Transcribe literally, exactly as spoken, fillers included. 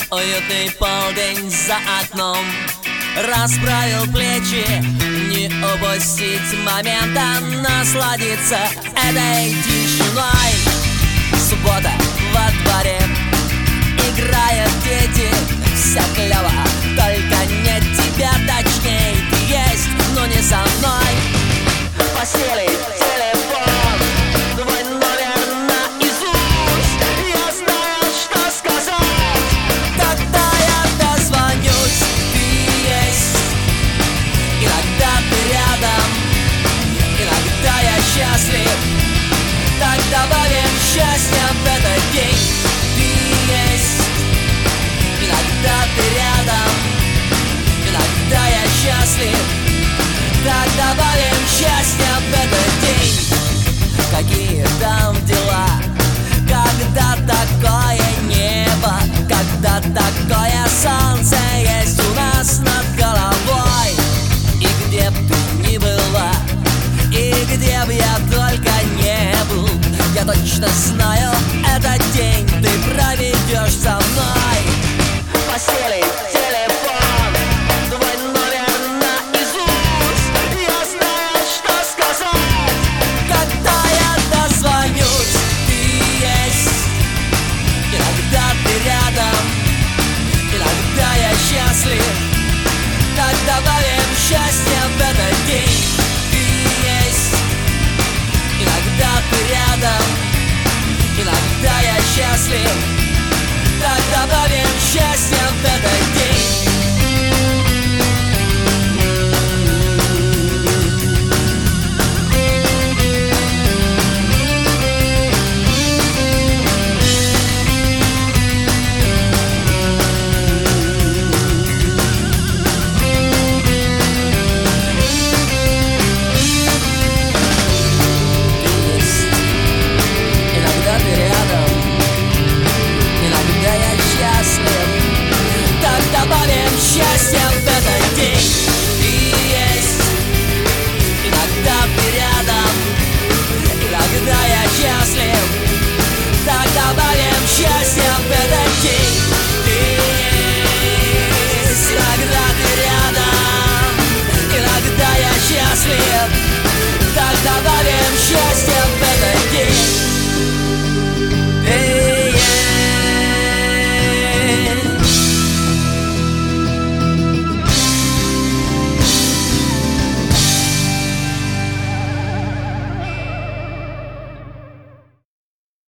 Уютный полдень за окном, расправил плечи, не упустить момента, насладиться этой тишиной. Суббота во дворе, играют дети, вся клёво, только нет тебя, точнее ты есть, но не со мной. В постели телефон, твой номер наизусть, я знаю, что сказать, когда я дозвонюсь. Ты есть, иногда ты рядом, иногда я счастлив, так добавим счастья в этот день. Ты есть, иногда ты рядом, иногда я счастлив, так добавим счастья в этот день. Какие там дела, когда такое небо, когда такое солнце есть у нас над головой. И где б ты ни была, и где б я только не был, я точно знаю, этот день ты проведешь со мной. В постели телефон, твой номер наизусть, я знаю, что сказать, когда я дозвонюсь. Ты есть, иногда ты рядом, иногда я счастлив, так добавим счастья в этот день. Ты есть, иногда ты рядом, иногда я счастлив, так добавим счастья в этот день.